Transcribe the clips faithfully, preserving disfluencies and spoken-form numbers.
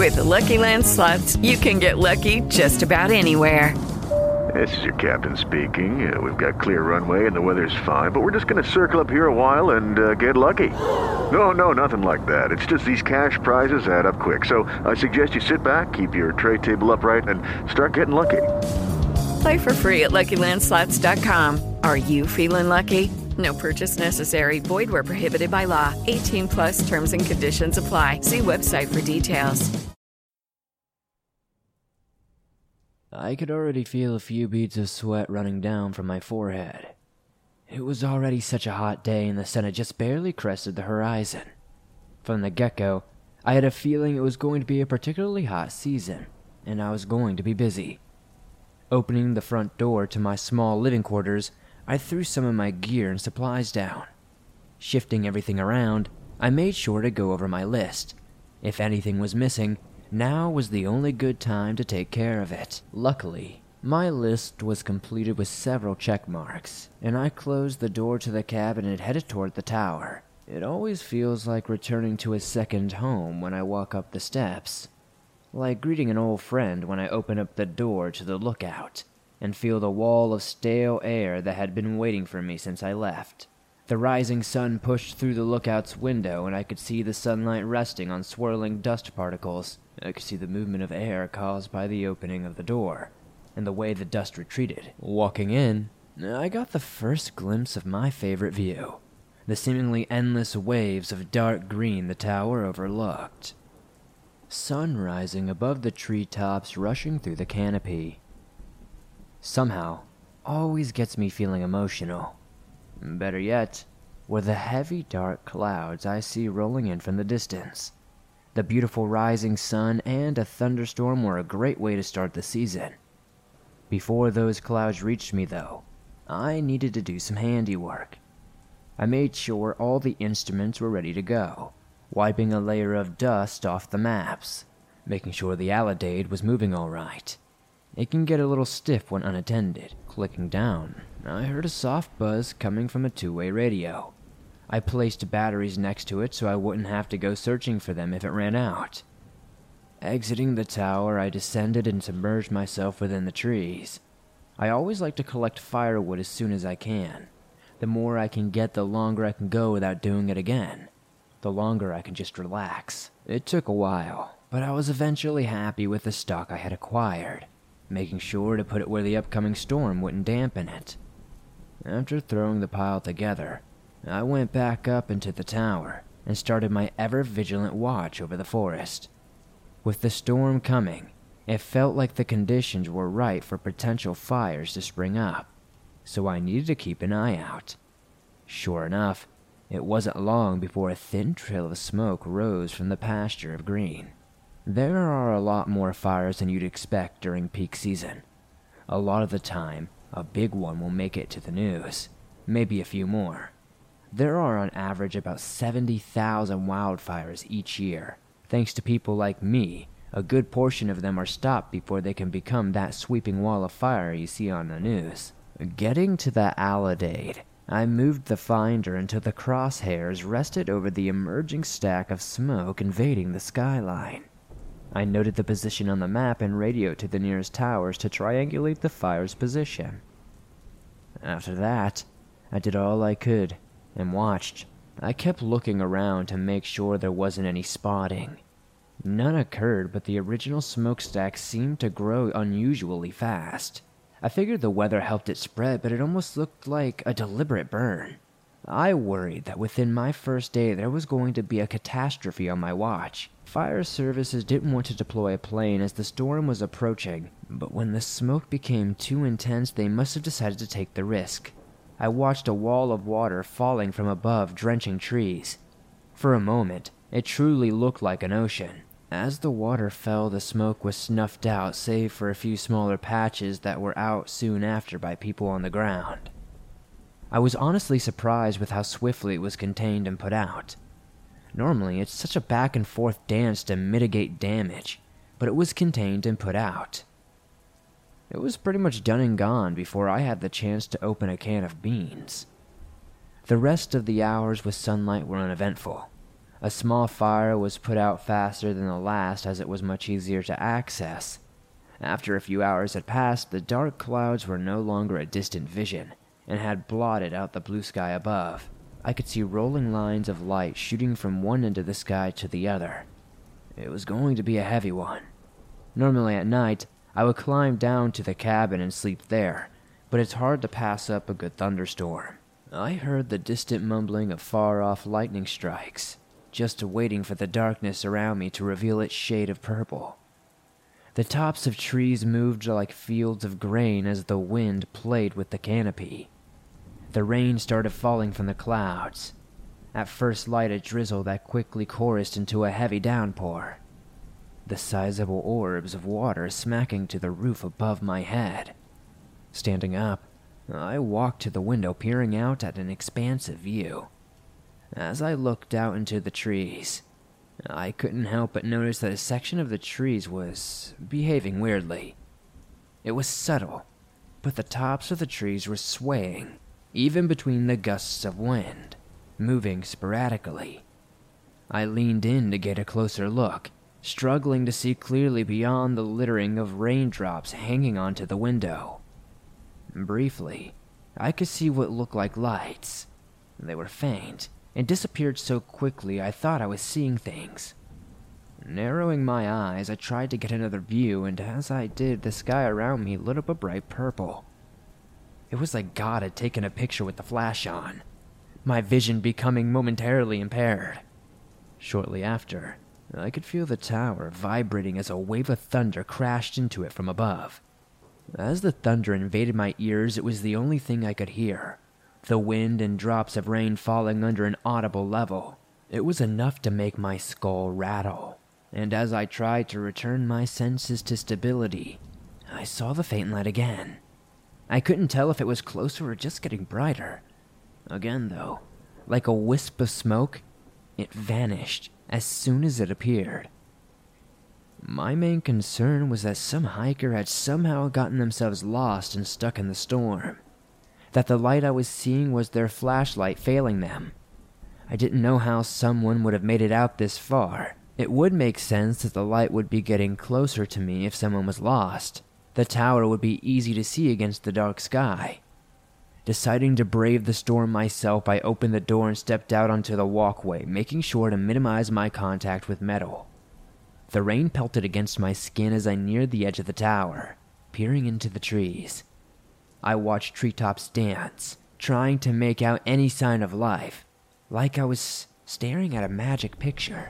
With the Lucky Land Slots, you can get lucky just about anywhere. This is your captain speaking. Uh, we've got clear runway and the weather's fine, but we're just going to circle up here a while and uh, get lucky. No, no, nothing like that. It's just these cash prizes add up quick. So I suggest you sit back, keep your tray table upright, and start getting lucky. Play for free at Lucky Land Slots dot com. Are you feeling lucky? No purchase necessary. Void where prohibited by law. eighteen plus terms and conditions apply. See website for details. I could already feel a few beads of sweat running down from my forehead. It was already such a hot day and the sun had just barely crested the horizon. From the get-go, I had a feeling it was going to be a particularly hot season, and I was going to be busy. Opening the front door to my small living quarters, I threw some of my gear and supplies down. Shifting everything around, I made sure to go over my list. If anything was missing, now was the only good time to take care of it. Luckily, my list was completed with several check marks, and I closed the door to the cabin and headed toward the tower. It always feels like returning to a second home when I walk up the steps. Like greeting an old friend when I open up the door to the lookout and feel the wall of stale air that had been waiting for me since I left. The rising sun pushed through the lookout's window and I could see the sunlight resting on swirling dust particles. I could see the movement of air caused by the opening of the door, and the way the dust retreated. Walking in, I got the first glimpse of my favorite view, the seemingly endless waves of dark green the tower overlooked. Sun rising above the treetops rushing through the canopy. Somehow, always gets me feeling emotional. Better yet, were the heavy dark clouds I see rolling in from the distance. The beautiful rising sun and a thunderstorm were a great way to start the season. Before those clouds reached me, though, I needed to do some handiwork. I made sure all the instruments were ready to go, wiping a layer of dust off the maps, making sure the Alidade was moving all right. It can get a little stiff when unattended. Clicking down, I heard a soft buzz coming from a two-way radio. I placed batteries next to it so I wouldn't have to go searching for them if it ran out. Exiting the tower, I descended and submerged myself within the trees. I always like to collect firewood as soon as I can. The more I can get, the longer I can go without doing it again. The longer I can just relax. It took a while, but I was eventually happy with the stock I had acquired, making sure to put it where the upcoming storm wouldn't dampen it. After throwing the pile together, I went back up into the tower and started my ever-vigilant watch over the forest. With the storm coming, it felt like the conditions were right for potential fires to spring up, so I needed to keep an eye out. Sure enough, it wasn't long before a thin trail of smoke rose from the pasture of green. There are a lot more fires than you'd expect during peak season. A lot of the time, a big one will make it to the news, maybe a few more. There are on average about seventy thousand wildfires each year. Thanks to people like me, a good portion of them are stopped before they can become that sweeping wall of fire you see on the news. Getting to the Alidade, I moved the finder until the crosshairs rested over the emerging stack of smoke invading the skyline. I noted the position on the map and radioed to the nearest towers to triangulate the fire's position. After that, I did all I could and watched. I kept looking around to make sure there wasn't any spotting. None occurred, but the original smokestack seemed to grow unusually fast. I figured the weather helped it spread, but it almost looked like a deliberate burn. I worried that within my first day there was going to be a catastrophe on my watch. Fire services didn't want to deploy a plane as the storm was approaching, but when the smoke became too intense, they must have decided to take the risk. I watched a wall of water falling from above, drenching trees. For a moment, it truly looked like an ocean. As the water fell, the smoke was snuffed out, save for a few smaller patches that were out soon after by people on the ground. I was honestly surprised with how swiftly it was contained and put out. Normally, it's such a back and forth dance to mitigate damage, but it was contained and put out. It was pretty much done and gone before I had the chance to open a can of beans. The rest of the hours with sunlight were uneventful. A small fire was put out faster than the last as it was much easier to access. After a few hours had passed, the dark clouds were no longer a distant vision and had blotted out the blue sky above. I could see rolling lines of light shooting from one end of the sky to the other. It was going to be a heavy one. Normally at night, I would climb down to the cabin and sleep there, but it's hard to pass up a good thunderstorm. I heard the distant mumbling of far-off lightning strikes, just waiting for the darkness around me to reveal its shade of purple. The tops of trees moved like fields of grain as the wind played with the canopy. The rain started falling from the clouds. At first light a drizzle that quickly chorused into a heavy downpour. The sizable orbs of water smacking to the roof above my head. Standing up, I walked to the window, peering out at an expansive view. As I looked out into the trees, I couldn't help but notice that a section of the trees was behaving weirdly. It was subtle, but the tops of the trees were swaying, even between the gusts of wind, moving sporadically. I leaned in to get a closer look, struggling to see clearly beyond the littering of raindrops hanging onto the window. Briefly, I could see what looked like lights. They were faint and disappeared so quickly I thought I was seeing things. Narrowing my eyes, I tried to get another view, and as I did, the sky around me lit up a bright purple. It was like God had taken a picture with the flash on, my vision becoming momentarily impaired. Shortly after, I could feel the tower vibrating as a wave of thunder crashed into it from above. As the thunder invaded my ears, it was the only thing I could hear. The wind and drops of rain falling under an audible level. It was enough to make my skull rattle, and as I tried to return my senses to stability, I saw the faint light again. I couldn't tell if it was closer or just getting brighter. Again, though, like a wisp of smoke, it vanished as soon as it appeared. My main concern was that some hiker had somehow gotten themselves lost and stuck in the storm. That the light I was seeing was their flashlight failing them. I didn't know how someone would have made it out this far. It would make sense that the light would be getting closer to me if someone was lost. The tower would be easy to see against the dark sky. Deciding to brave the storm myself, I opened the door and stepped out onto the walkway, making sure to minimize my contact with metal. The rain pelted against my skin as I neared the edge of the tower, peering into the trees. I watched treetops dance, trying to make out any sign of life, like I was staring at a magic picture.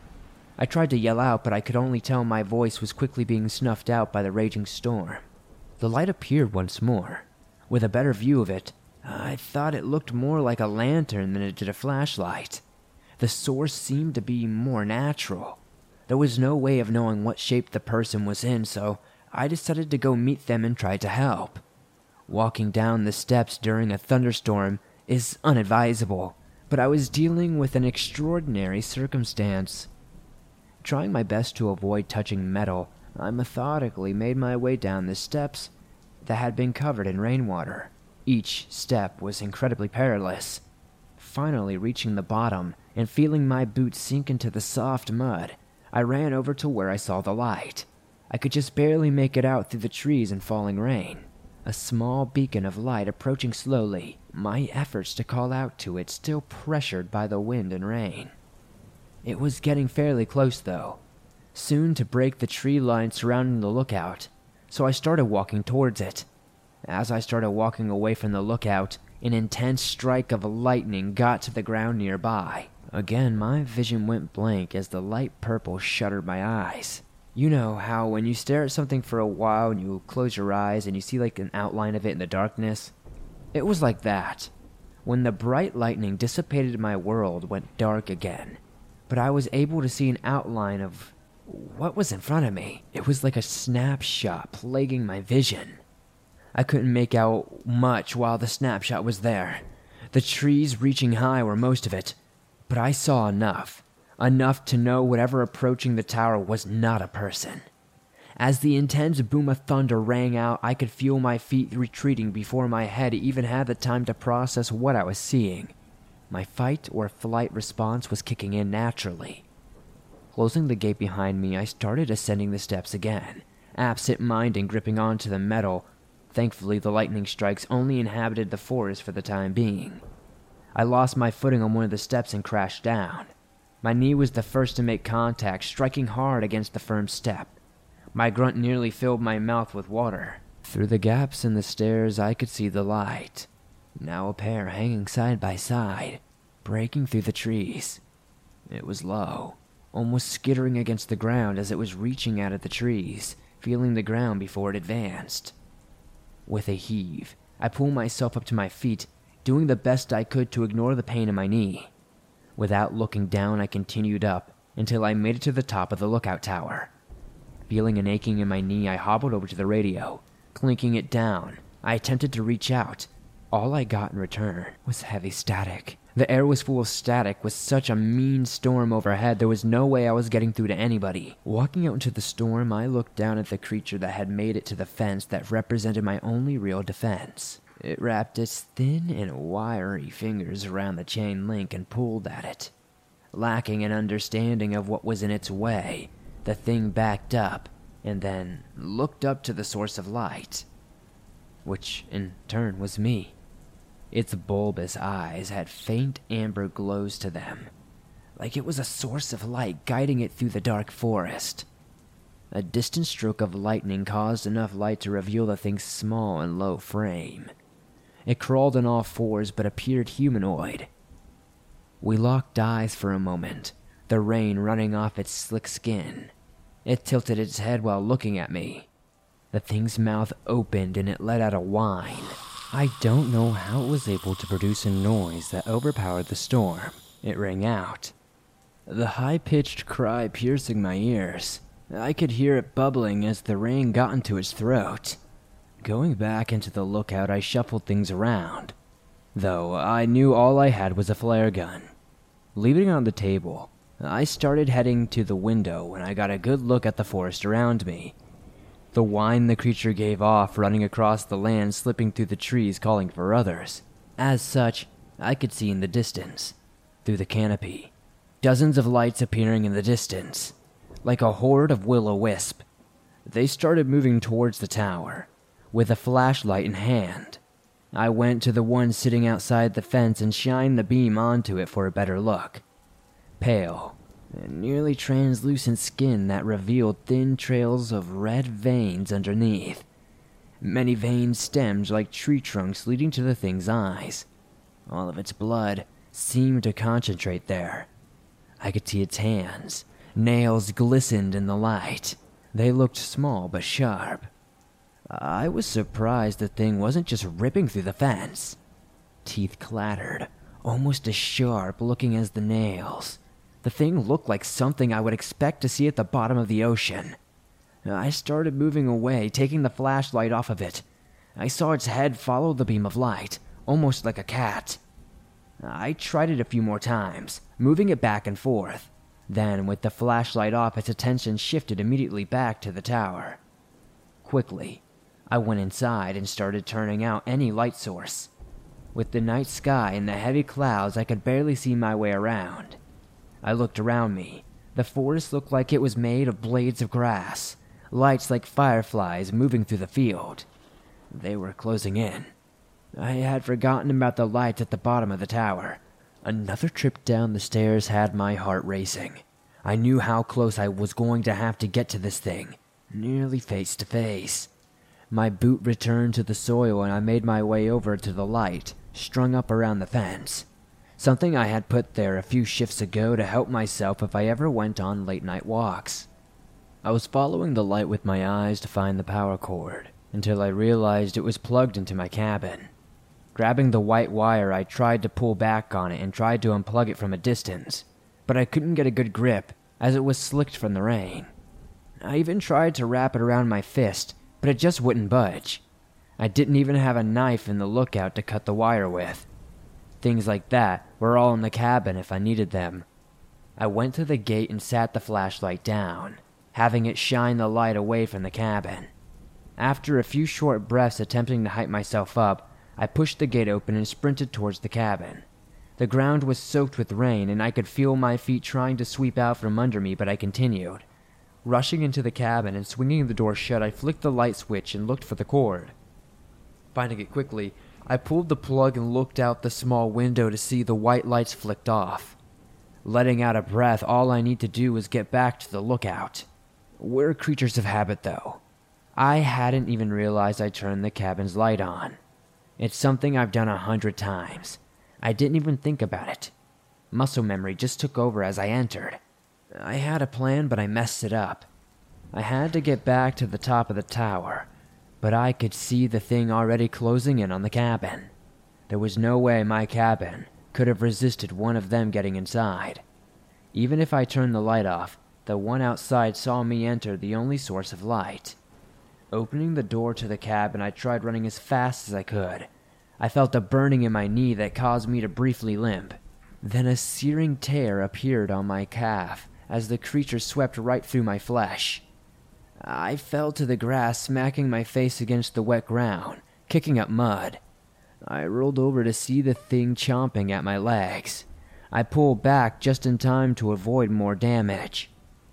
I tried to yell out, but I could only tell my voice was quickly being snuffed out by the raging storm. The light appeared once more. With a better view of it, I thought it looked more like a lantern than it did a flashlight. The source seemed to be more natural. There was no way of knowing what shape the person was in, so I decided to go meet them and try to help. Walking down the steps during a thunderstorm is unadvisable, but I was dealing with an extraordinary circumstance. Trying my best to avoid touching metal, I methodically made my way down the steps that had been covered in rainwater. Each step was incredibly perilous. Finally reaching the bottom and feeling my boots sink into the soft mud, I ran over to where I saw the light. I could just barely make it out through the trees and falling rain. A small beacon of light approaching slowly, my efforts to call out to it still pressured by the wind and rain. It was getting fairly close, though, soon to break the tree line surrounding the lookout, so I started walking towards it. As I started walking away from the lookout, an intense strike of lightning got to the ground nearby. Again, my vision went blank as the light purple shuttered my eyes. You know how when you stare at something for a while and you close your eyes and you see like an outline of it in the darkness? It was like that. When the bright lightning dissipated, my world went dark again, but I was able to see an outline of what was in front of me. It was like a snapshot plaguing my vision. I couldn't make out much while the snapshot was there. The trees reaching high were most of it, but I saw enough. Enough to know whatever approaching the tower was not a person. As the intense boom of thunder rang out, I could feel my feet retreating before my head even had the time to process what I was seeing. My fight or flight response was kicking in naturally. Closing the gate behind me, I started ascending the steps again, absent-minded gripping onto the metal. Thankfully, the lightning strikes only inhabited the forest for the time being. I lost my footing on one of the steps and crashed down. My knee was the first to make contact, striking hard against the firm step. My grunt nearly filled my mouth with water. Through the gaps in the stairs, I could see the light. Now a pair hanging side by side, breaking through the trees. It was low, almost skittering against the ground as it was reaching out at the trees, feeling the ground before it advanced. With a heave, I pulled myself up to my feet, doing the best I could to ignore the pain in my knee. Without looking down, I continued up until I made it to the top of the lookout tower. Feeling an aching in my knee, I hobbled over to the radio. Clinking it down, I attempted to reach out. All I got in return was heavy static. The air was full of static. With such a mean storm overhead, there was no way I was getting through to anybody. Walking out into the storm, I looked down at the creature that had made it to the fence that represented my only real defense. It wrapped its thin and wiry fingers around the chain link and pulled at it. Lacking an understanding of what was in its way, the thing backed up and then looked up to the source of light, which in turn was me. Its bulbous eyes had faint amber glows to them, like it was a source of light guiding it through the dark forest. A distant stroke of lightning caused enough light to reveal the thing's small and low frame. It crawled on all fours but appeared humanoid. We locked eyes for a moment, the rain running off its slick skin. It tilted its head while looking at me. The thing's mouth opened and it let out a whine. I don't know how it was able to produce a noise that overpowered the storm. It rang out, the high-pitched cry piercing my ears. I could hear it bubbling as the rain got into its throat. Going back into the lookout, I shuffled things around, though I knew all I had was a flare gun. Leaving it on the table, I started heading to the window when I got a good look at the forest around me. The whine the creature gave off running across the land, slipping through the trees, calling for others. As such, I could see in the distance, through the canopy, dozens of lights appearing in the distance, like a horde of will-o-wisp. They started moving towards the tower, with a flashlight in hand. I went to the one sitting outside the fence and shined the beam onto it for a better look. Pale, and nearly translucent skin that revealed thin trails of red veins underneath. Many veins stemmed like tree trunks leading to the thing's eyes. All of its blood seemed to concentrate there. I could see its hands. Nails glistened in the light. They looked small but sharp. I was surprised the thing wasn't just ripping through the fence. Teeth clattered, almost as sharp looking as the nails. The thing looked like something I would expect to see at the bottom of the ocean. I started moving away, taking the flashlight off of it. I saw its head follow the beam of light, almost like a cat. I tried it a few more times, moving it back and forth. Then, with the flashlight off, its attention shifted immediately back to the tower. Quickly, I went inside and started turning out any light source. With the night sky and the heavy clouds, I could barely see my way around. I looked around me. The forest looked like it was made of blades of grass, lights like fireflies moving through the field. They were closing in. I had forgotten about the lights at the bottom of the tower. Another trip down the stairs had my heart racing. I knew how close I was going to have to get to this thing, nearly face to face. My boot returned to the soil and I made my way over to the light, strung up around the fence. Something I had put there a few shifts ago to help myself if I ever went on late-night walks. I was following the light with my eyes to find the power cord, until I realized it was plugged into my cabin. Grabbing the white wire, I tried to pull back on it and tried to unplug it from a distance, but I couldn't get a good grip as it was slicked from the rain. I even tried to wrap it around my fist, but it just wouldn't budge. I didn't even have a knife in the lookout to cut the wire with. Things like that were all in the cabin if I needed them. I went to the gate and sat the flashlight down, having it shine the light away from the cabin. After a few short breaths attempting to hype myself up, I pushed the gate open and sprinted towards the cabin. The ground was soaked with rain, and I could feel my feet trying to sweep out from under me, but I continued. Rushing into the cabin and swinging the door shut, I flicked the light switch and looked for the cord. Finding it quickly, I pulled the plug and looked out the small window to see the white lights flicked off. Letting out a breath, all I need to do was get back to the lookout. We're creatures of habit, though. I hadn't even realized I turned the cabin's light on. It's something I've done a hundred times. I didn't even think about it. Muscle memory just took over as I entered. I had a plan, but I messed it up. I had to get back to the top of the tower, but I could see the thing already closing in on the cabin. There was no way my cabin could have resisted one of them getting inside. Even if I turned the light off, the one outside saw me enter the only source of light. Opening the door to the cabin, I tried running as fast as I could. I felt a burning in my knee that caused me to briefly limp. Then a searing tear appeared on my calf as the creature swept right through my flesh. I fell to the grass, smacking my face against the wet ground, kicking up mud. I rolled over to see the thing chomping at my legs. I pulled back just in time to avoid more damage.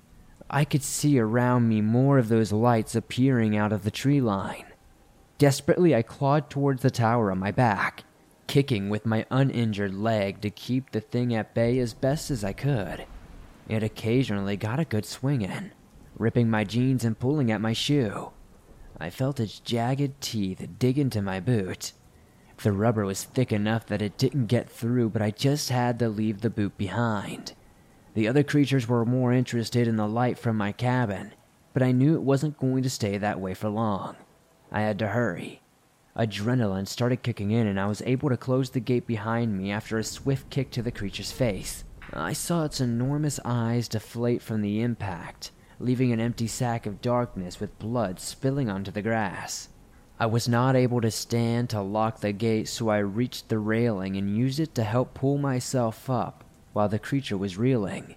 I could see around me more of those lights appearing out of the tree line. Desperately, I clawed towards the tower on my back, kicking with my uninjured leg to keep the thing at bay as best as I could. It occasionally got a good swing in, ripping my jeans and pulling at my shoe. I felt its jagged teeth dig into my boot. The rubber was thick enough that it didn't get through, but I just had to leave the boot behind. The other creatures were more interested in the light from my cabin, but I knew it wasn't going to stay that way for long. I had to hurry. Adrenaline started kicking in, and I was able to close the gate behind me after a swift kick to the creature's face. I saw its enormous eyes deflate from the impact, leaving an empty sack of darkness with blood spilling onto the grass. I was not able to stand to lock the gate, so I reached the railing and used it to help pull myself up while the creature was reeling.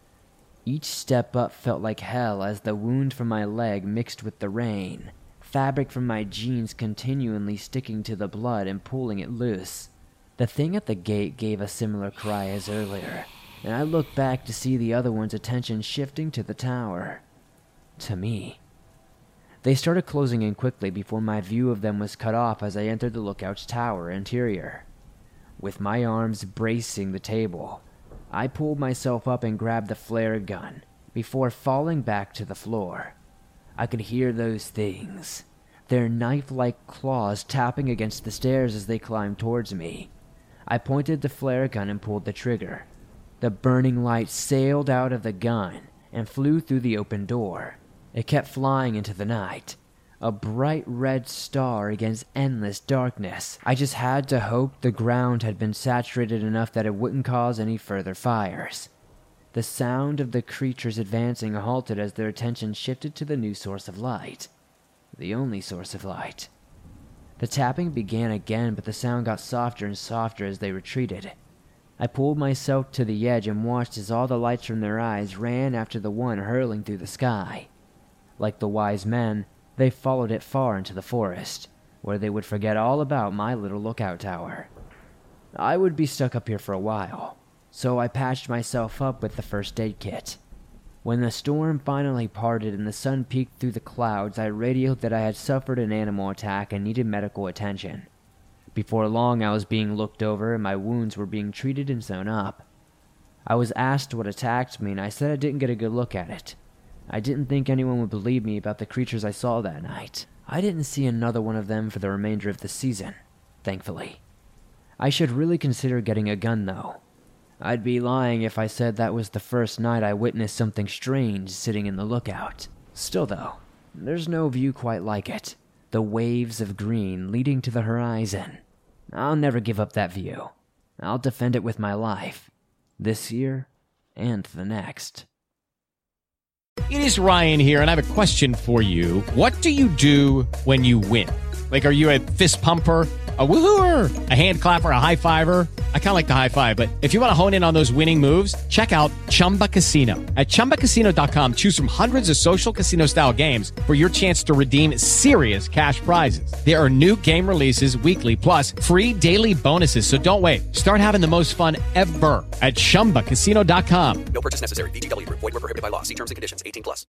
Each step up felt like hell as the wound from my leg mixed with the rain, fabric from my jeans continually sticking to the blood and pulling it loose. The thing at the gate gave a similar cry as earlier, and I looked back to see the other one's attention shifting to the tower. To me. They started closing in quickly before my view of them was cut off as I entered the lookout's tower interior. With my arms bracing the table, I pulled myself up and grabbed the flare gun before falling back to the floor. I could hear those things, their knife-like claws tapping against the stairs as they climbed towards me. I pointed the flare gun and pulled the trigger. The burning light sailed out of the gun and flew through the open door. It kept flying into the night, a bright red star against endless darkness. I just had to hope the ground had been saturated enough that it wouldn't cause any further fires. The sound of the creatures advancing halted as their attention shifted to the new source of light. The only source of light. The tapping began again, but the sound got softer and softer as they retreated. I pulled myself to the edge and watched as all the lights from their eyes ran after the one hurling through the sky. Like the wise men, they followed it far into the forest, where they would forget all about my little lookout tower. I would be stuck up here for a while, so I patched myself up with the first aid kit. When the storm finally parted and the sun peeked through the clouds, I radioed that I had suffered an animal attack and needed medical attention. Before long, I was being looked over and my wounds were being treated and sewn up. I was asked what attacked me, and I said I didn't get a good look at it. I didn't think anyone would believe me about the creatures I saw that night. I didn't see another one of them for the remainder of the season, thankfully. I should really consider getting a gun, though. I'd be lying if I said that was the first night I witnessed something strange sitting in the lookout. Still, though, there's no view quite like it. The waves of green leading to the horizon. I'll never give up that view. I'll defend it with my life. This year and the next. It is Ryan here, and I have a question for you. What do you do when you win? Like, are you a fist pumper? A woo-hooer, a hand clapper, a high fiver. I kind of like the high five, but if you want to hone in on those winning moves, check out Chumba Casino. At chumba casino dot com, choose from hundreds of social casino style games for your chance to redeem serious cash prizes. There are new game releases weekly, plus free daily bonuses. So don't wait. Start having the most fun ever at chumba casino dot com. No purchase necessary. V G W Group. Void where prohibited by law. See terms and conditions. eighteen plus.